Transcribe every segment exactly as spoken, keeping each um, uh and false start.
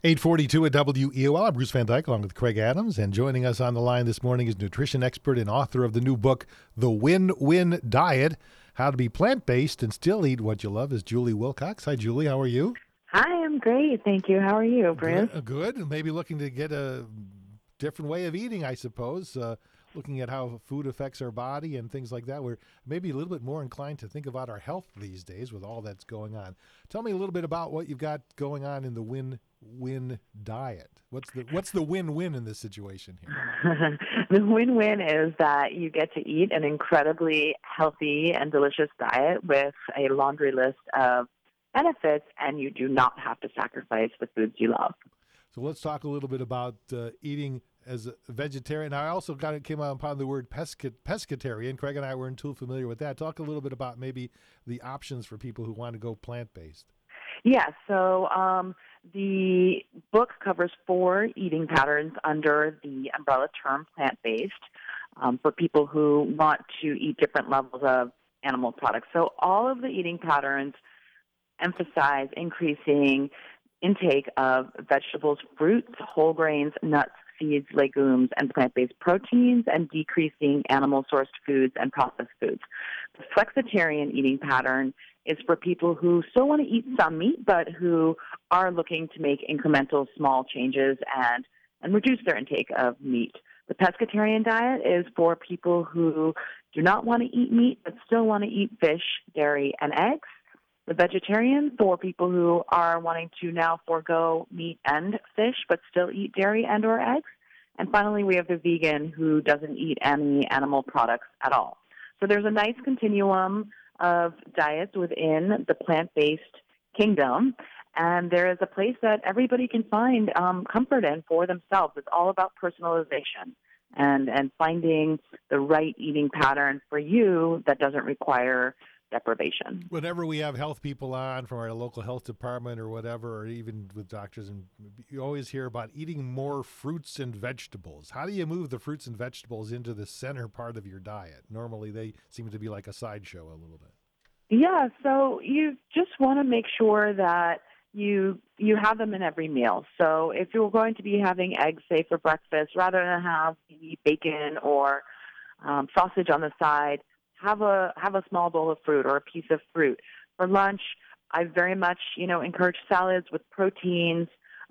eight forty-two at W E O L. I'm Bruce Van Dyke along with Craig Adams, and joining us on the line this morning is nutrition expert and author of the new book, The Win-Win Diet, How to Be Plant-Based and Still Eat What You Love, is Julie Wilcox. Hi, Julie. How are you? Hi, I'm great. Thank you. How are you, Bruce? Good. Good. Maybe looking to get a different way of eating, I suppose, uh, looking at how food affects our body and things like that. We're maybe a little bit more inclined to think about our health these days with all that's going on. Tell me a little bit about what you've got going on in the win-win diet. What's the what's the win-win in this situation here? The win-win is that you get to eat an incredibly healthy and delicious diet with a laundry list of benefits, and you do not have to sacrifice the foods you love. So let's talk a little bit about uh, eating as a vegetarian. I also got it came out upon the word pesca, pescatarian. Craig and I weren't too familiar with that. Talk a little bit about maybe the options for people who want to go plant-based. Yeah, so um, the book covers four eating patterns under the umbrella term plant-based um, for people who want to eat different levels of animal products. So all of the eating patterns emphasize increasing intake of vegetables, fruits, whole grains, nuts, seeds, legumes, and plant-based proteins, and decreasing animal-sourced foods and processed foods. The flexitarian eating pattern is for people who still want to eat some meat, but who are looking to make incremental small changes and, and reduce their intake of meat. The pescatarian diet is for people who do not want to eat meat, but still want to eat fish, dairy, and eggs. The vegetarian for people who are wanting to now forego meat and fish, but still eat dairy and or eggs. And finally, we have the vegan who doesn't eat any animal products at all. So there's a nice continuum of diets within the plant-based kingdom, and there is a place that everybody can find um, comfort in for themselves. It's all about personalization and, and finding the right eating pattern for you that doesn't require deprivation. Whenever we have health people on from our local health department or whatever, or even with doctors, and you always hear about eating more fruits and vegetables. How do you move the fruits and vegetables into the center part of your diet? Normally they seem to be like a sideshow a little bit. Yeah, so you just want to make sure that you you have them in every meal. So if you're going to be having eggs, say, for breakfast, rather than have bacon or um, sausage on the side, have a have a small bowl of fruit or a piece of fruit. For lunch, I very much, you know, encourage salads with proteins,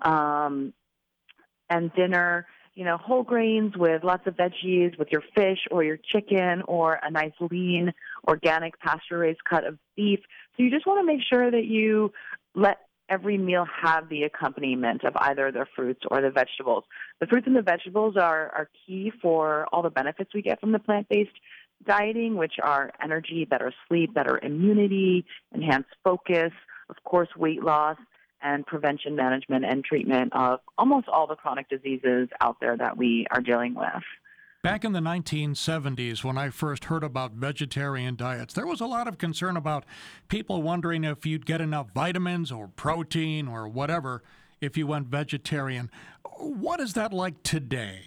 um, and dinner, you know, whole grains with lots of veggies, with your fish or your chicken, or a nice lean, organic, pasture-raised cut of beef. So you just want to make sure that you let every meal have the accompaniment of either the fruits or the vegetables. The fruits and the vegetables are, are key for all the benefits we get from the plant-based dieting, which are energy, better sleep, better immunity, enhanced focus, of course, weight loss, and prevention, management, and treatment of almost all the chronic diseases out there that we are dealing with. Back in the nineteen seventies, when I first heard about vegetarian diets, there was a lot of concern about people wondering if you'd get enough vitamins or protein or whatever if you went vegetarian. What is that like today?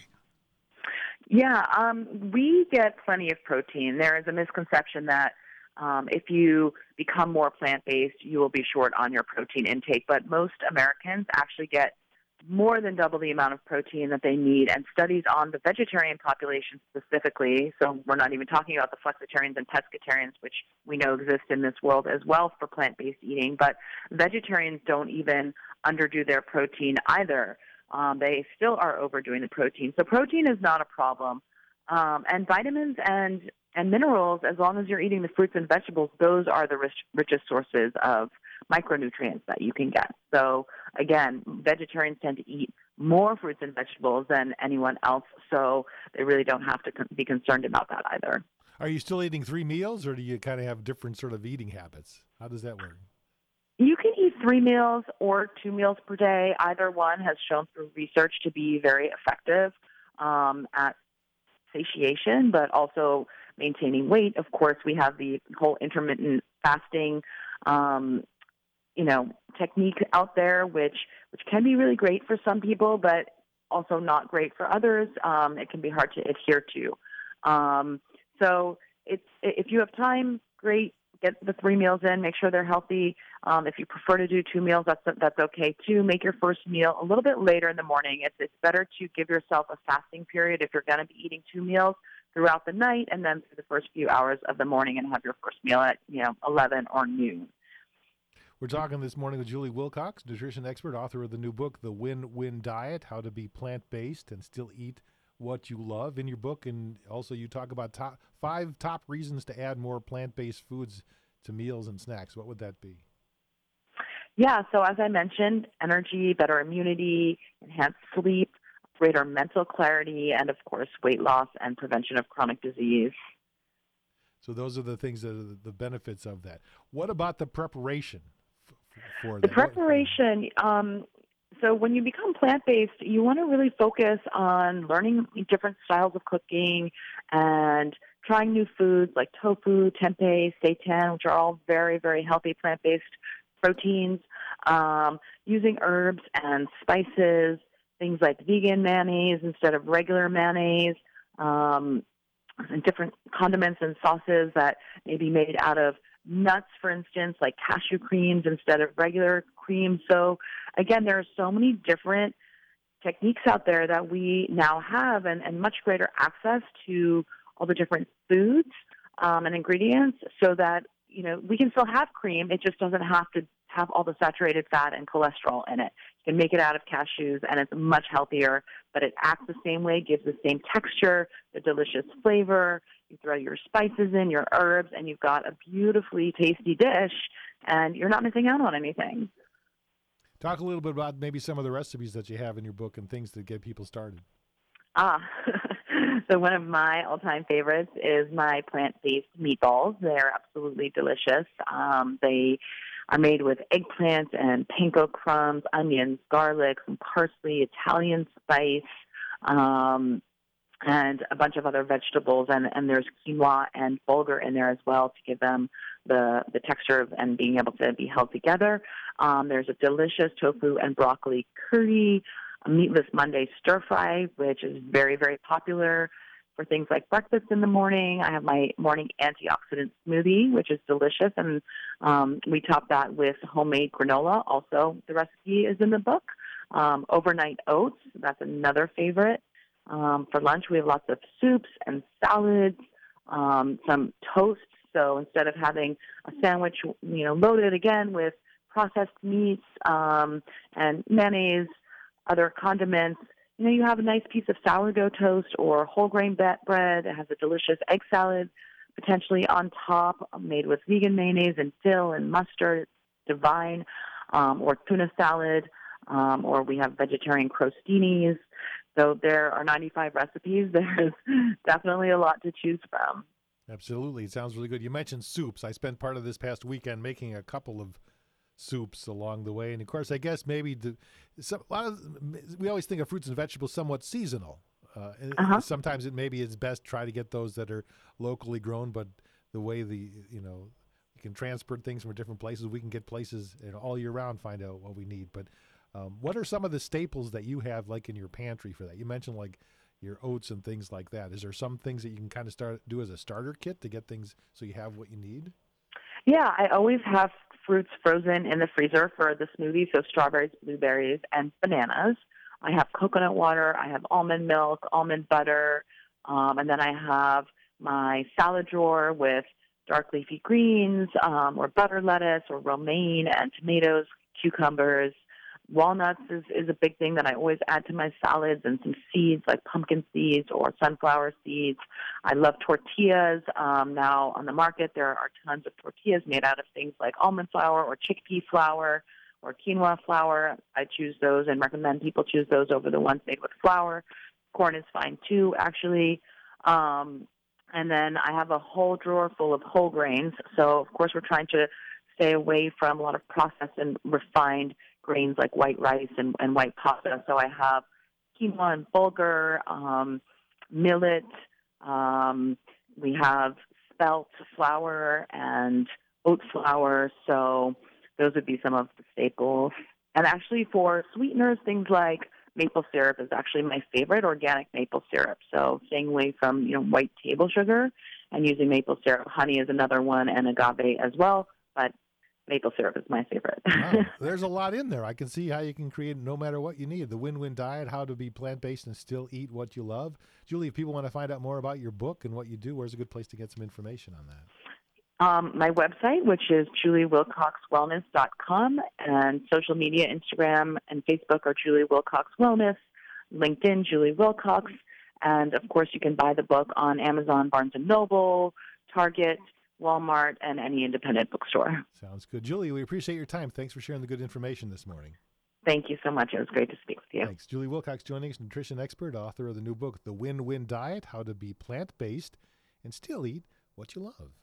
Yeah, um, we get plenty of protein. There is a misconception that um, if you become more plant-based, you will be short on your protein intake. But most Americans actually get more than double the amount of protein that they need. And studies on the vegetarian population specifically, so we're not even talking about the flexitarians and pescatarians, which we know exist in this world as well for plant-based eating, but vegetarians don't even underdo their protein either. Um, they still are overdoing the protein. So protein is not a problem. Um, and vitamins and, and minerals, as long as you're eating the fruits and vegetables, those are the rich, richest sources of micronutrients that you can get. So again, vegetarians tend to eat more fruits and vegetables than anyone else, so they really don't have to con- be concerned about that either. Are you still eating three meals, or do you kind of have different sort of eating habits? How does that work? You can eat three meals or two meals per day. Either one has shown through research to be very effective um, at satiation, but also maintaining weight. Of course, we have the whole intermittent fasting, um, you know, technique out there, which which can be really great for some people, but also not great for others. Um, it can be hard to adhere to. Um, so it's if you have time, great. get the three meals in, make sure they're healthy. Um, if you prefer to do two meals, that's that's okay too. Make your first meal a little bit later in the morning. It's it's better to give yourself a fasting period if you're going to be eating two meals throughout the night, and then for the first few hours of the morning, and have your first meal at you know eleven or noon. We're talking this morning with Julie Wilcox, nutrition expert, author of the new book, The Win-Win Diet: How to Be Plant-Based and Still Eat What You Love. In your book, and also you talk about top, five top reasons to add more plant-based foods to meals and snacks. What would that be? Yeah, so as I mentioned, energy, better immunity, enhanced sleep, greater mental clarity, and of course, weight loss and prevention of chronic disease. So those are the things that are the benefits of that. What about the preparation f- for The that? preparation, um, so when you become plant-based, you want to really focus on learning different styles of cooking and trying new foods like tofu, tempeh, seitan, which are all very, very healthy plant-based proteins, um, using herbs and spices, things like vegan mayonnaise instead of regular mayonnaise, um, and different condiments and sauces that may be made out of nuts, for instance, like cashew creams instead of regular cream. So, again, there are so many different techniques out there that we now have and, and much greater access to all the different foods um, and ingredients so that, you know, we can still have cream. It just doesn't have to have all the saturated fat and cholesterol in it. You can make it out of cashews, and it's much healthier, but it acts the same way, gives the same texture, the delicious flavor. You throw your spices in, your herbs, and you've got a beautifully tasty dish, and you're not missing out on anything. Talk a little bit about maybe some of the recipes that you have in your book and things to get people started. Ah, so one of my all-time favorites is my plant-based meatballs. They're absolutely delicious. Um, they are made with eggplant and panko crumbs, onions, garlic, some parsley, Italian spice, um, and a bunch of other vegetables. And, and there's quinoa and bulgur in there as well to give them the, the texture of, and being able to be held together. Um, there's a delicious tofu and broccoli curry, a meatless Monday stir fry, which is very, very popular for things like breakfast in the morning. I have my morning antioxidant smoothie, which is delicious, and um, we top that with homemade granola. Also, the recipe is in the book. Um, overnight oats, that's another favorite. Um, for lunch, we have lots of soups and salads, um, some toast. So instead of having a sandwich, you know, loaded again with processed meats um, and mayonnaise, other condiments, you know, you have a nice piece of sourdough toast or whole grain bread. It has a delicious egg salad, potentially on top, made with vegan mayonnaise and dill and mustard. It's divine. Um, or tuna salad, um, or we have vegetarian crostinis. So there are ninety-five recipes. There's definitely a lot to choose from. Absolutely. It sounds really good. You mentioned soups. I spent part of this past weekend making a couple of soups along the way. And, of course, I guess maybe the, some, a lot of, we always think of fruits and vegetables somewhat seasonal. Uh, Uh-huh. Sometimes it maybe it's best try to get those that are locally grown, but the way the, you know, we can transport things from different places, we can get places you know, all year round, find out what we need. But um, what are some of the staples that you have like in your pantry for that? You mentioned like your oats and things like that. Is there some things that you can kind of start do as a starter kit to get things so you have what you need? Yeah, I always have fruits frozen in the freezer for the smoothie, so strawberries, blueberries, and bananas. I have coconut water, I have almond milk, almond butter, um, and then I have my salad drawer with dark leafy greens um, or butter lettuce or romaine and tomatoes, cucumbers. Walnuts is, is a big thing that I always add to my salads, and some seeds like pumpkin seeds or sunflower seeds. I love tortillas. Um, now on the market, there are tons of tortillas made out of things like almond flour or chickpea flour or quinoa flour. I choose those and recommend people choose those over the ones made with flour. Corn is fine too, actually. Um, and then I have a whole drawer full of whole grains. So, of course, we're trying to stay away from a lot of processed and refined grains like white rice and, and white pasta. So I have quinoa and bulgur, um, millet. Um, we have spelt flour and oat flour. So those would be some of the staples. And actually for sweeteners, things like maple syrup is actually my favorite, organic maple syrup. So staying away from, you know, white table sugar and using maple syrup. Honey is another one, and agave as well, but maple syrup is my favorite. Wow, there's a lot in there. I can see how you can create no matter what you need. The Win-Win Diet, how to be plant-based and still eat what you love. Julie, if people want to find out more about your book and what you do, where's a good place to get some information on that? Um, my website, which is julie wilcox wellness dot com, and social media, Instagram and Facebook are Julie Wilcox Wellness, LinkedIn, Julie Wilcox, and of course you can buy the book on Amazon, Barnes and Noble, Target, Walmart, and any independent bookstore. Sounds good. Julie, we appreciate your time. Thanks for sharing the good information this morning. Thank you so much. It was great to speak with you. Thanks. Julie Wilcox joining us, nutrition expert, author of the new book, The Win-Win Diet, How to Be Plant-Based and Still Eat What You Love.